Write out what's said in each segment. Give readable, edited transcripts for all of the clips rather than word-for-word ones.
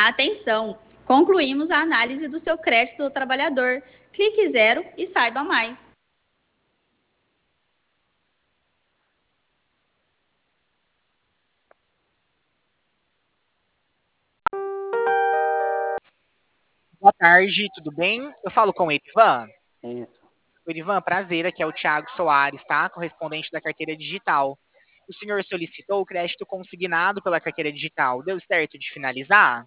Atenção! Concluímos a análise do seu crédito do trabalhador. Clique zero e saiba mais. Boa tarde, tudo bem? Eu falo com o Edivan. Isso. O Edivan, prazer, aqui é o Thiago Soares, tá? Correspondente da carteira digital. O senhor solicitou o crédito consignado pela carteira digital. Deu certo de finalizar?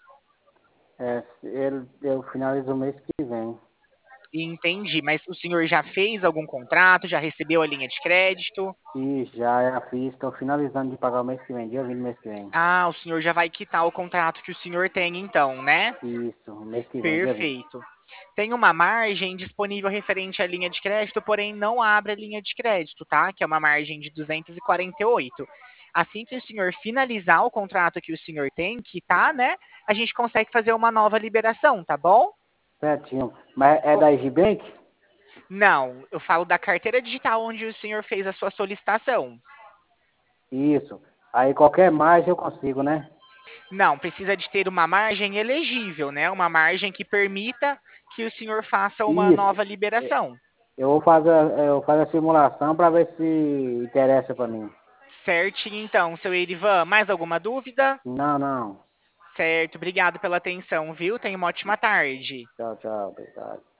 Eu finalizo o mês que vem. Entendi, mas o senhor já fez algum contrato? Já recebeu a linha de crédito? E já fiz, estou finalizando de pagar o mês que vem, dia 20 do mês que vem. Ah, o senhor já vai quitar o contrato que o senhor tem, então, né? Isso, mês que vem, dia 20. Perfeito. Tem uma margem disponível referente à linha de crédito, porém não abre a linha de crédito, tá? Que é uma margem de 248. Assim que o senhor finalizar o contrato que o senhor tem, que tá, né? A gente consegue fazer uma nova liberação, tá bom? Certinho. Mas é da Egibank? Não, eu falo da carteira digital onde o senhor fez a sua solicitação. Isso. Aí qualquer mais eu consigo, né? Não, precisa de ter uma margem elegível, né? Uma margem que permita que o senhor faça uma Isso. nova liberação. Eu faço a simulação para ver se interessa para mim. Certinho, então, seu Erivan. Mais alguma dúvida? Não, não. Certo, obrigado pela atenção, viu? Tenha uma ótima tarde. Tchau, tchau. Obrigado.